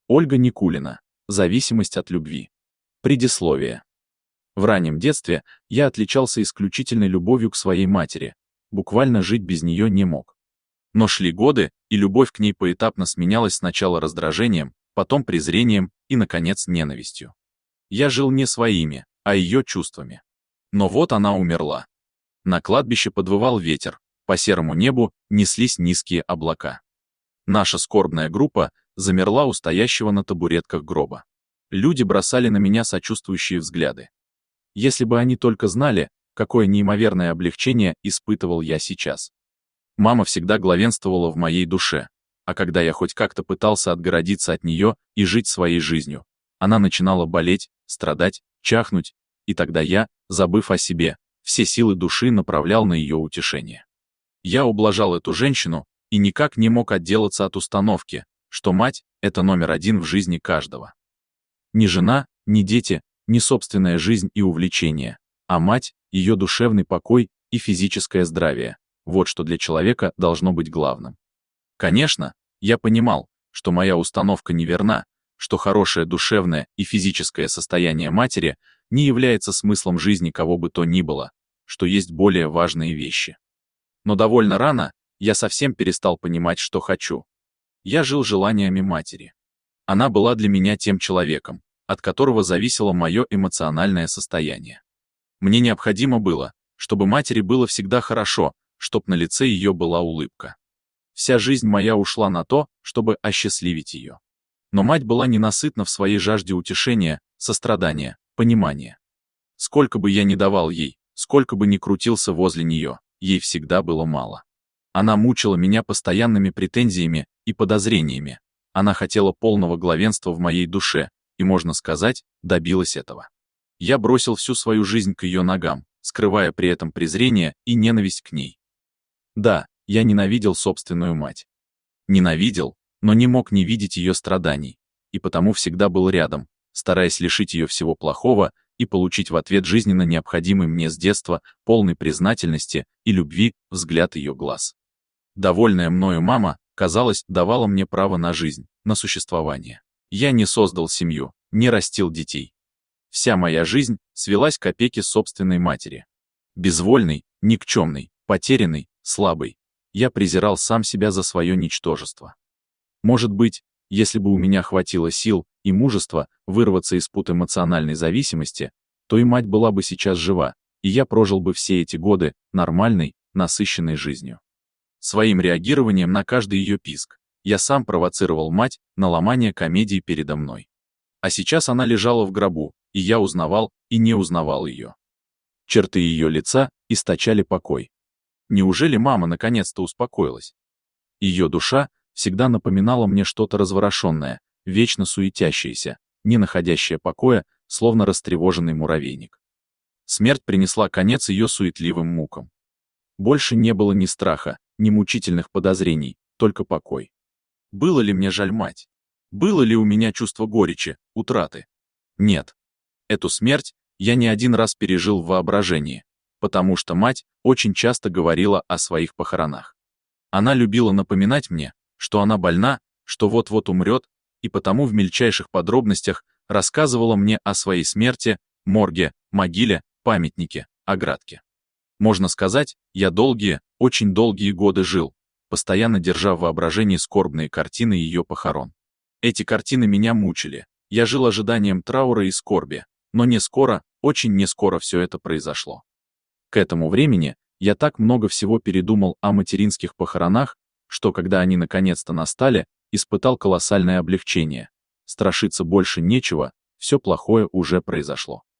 Ольга Никулина. Зависимость от любви. Предисловие. В раннем детстве я отличался исключительной любовью к своей матери, буквально жить без нее не мог. Но шли годы, и любовь к ней поэтапно сменялась сначала раздражением, потом презрением и, наконец, ненавистью. Я жил не своими, а ее чувствами. Но вот она умерла. На кладбище подвывал ветер, по серому небу неслись низкие облака. Наша скорбная группа замерла у стоящего на табуретках гроба. Люди бросали на меня сочувствующие взгляды. Если бы они только знали, какое неимоверное облегчение испытывал я сейчас. Мама всегда главенствовала в моей душе, а когда я хоть как-то пытался отгородиться от нее и жить своей жизнью, она начинала болеть, страдать, чахнуть, и тогда я, забыв о себе, все силы души направлял на ее утешение. Я ублажал эту женщину и никак не мог отделаться от установки, что мать — это номер один в жизни каждого. Ни жена, ни дети, ни собственная жизнь и увлечения, а мать, ее душевный покой и физическое здравие — вот что для человека должно быть главным. Конечно, я понимал, что моя установка неверна, что хорошее душевное и физическое состояние матери не является смыслом жизни кого бы то ни было, что есть более важные вещи. Но довольно рано я совсем перестал понимать, что хочу. Я жил желаниями матери. Она была для меня тем человеком, от которого зависело мое эмоциональное состояние. Мне необходимо было, чтобы матери было всегда хорошо, чтоб на лице ее была улыбка. Вся жизнь моя ушла на то, чтобы осчастливить ее. Но мать была ненасытна в своей жажде утешения, сострадания, понимания. Сколько бы я ни давал ей, сколько бы ни крутился возле нее, ей всегда было мало. Она мучила меня постоянными претензиями и подозрениями. Она хотела полного главенства в моей душе, и, можно сказать, добилась этого. Я бросил всю свою жизнь к ее ногам, скрывая при этом презрение и ненависть к ней. Да, я ненавидел собственную мать. Ненавидел, но не мог не видеть ее страданий, и потому всегда был рядом, стараясь лишить ее всего плохого и получить в ответ жизненно необходимый мне с детства, полной признательности и любви, взгляд ее глаз. Довольная мною мама, казалось, давала мне право на жизнь, на существование. Я не создал семью, не растил детей. Вся моя жизнь свелась к опеке собственной матери. Безвольный, никчемный, потерянный, слабый, я презирал сам себя за свое ничтожество. Может быть, если бы у меня хватило сил и мужества вырваться из пут эмоциональной зависимости, то и мать была бы сейчас жива, и я прожил бы все эти годы нормальной, насыщенной жизнью. Своим реагированием на каждый ее писк я сам провоцировал мать на ломание комедии передо мной. А сейчас она лежала в гробу, и я узнавал и не узнавал ее. Черты ее лица источали покой. Неужели мама наконец-то успокоилась? Ее душа всегда напоминала мне что-то разворошенное, вечно суетящееся, не находящее покоя, словно растревоженный муравейник. Смерть принесла конец ее суетливым мукам. Больше не было ни страха, ни мучительных подозрений, только покой. Было ли мне жаль мать? Было ли у меня чувство горечи, утраты? Нет. Эту смерть я не один раз пережил в воображении, потому что мать очень часто говорила о своих похоронах. Она любила напоминать мне, что она больна, что вот-вот умрет, и потому в мельчайших подробностях рассказывала мне о своей смерти, морге, могиле, памятнике, оградке. Можно сказать, я долгие, очень долгие годы жил, постоянно держа в воображении скорбные картины ее похорон. Эти картины меня мучили, я жил ожиданием траура и скорби, но не скоро, очень не скоро все это произошло. К этому времени я так много всего передумал о материнских похоронах, что когда они наконец-то настали, испытал колоссальное облегчение. Страшиться больше нечего, все плохое уже произошло.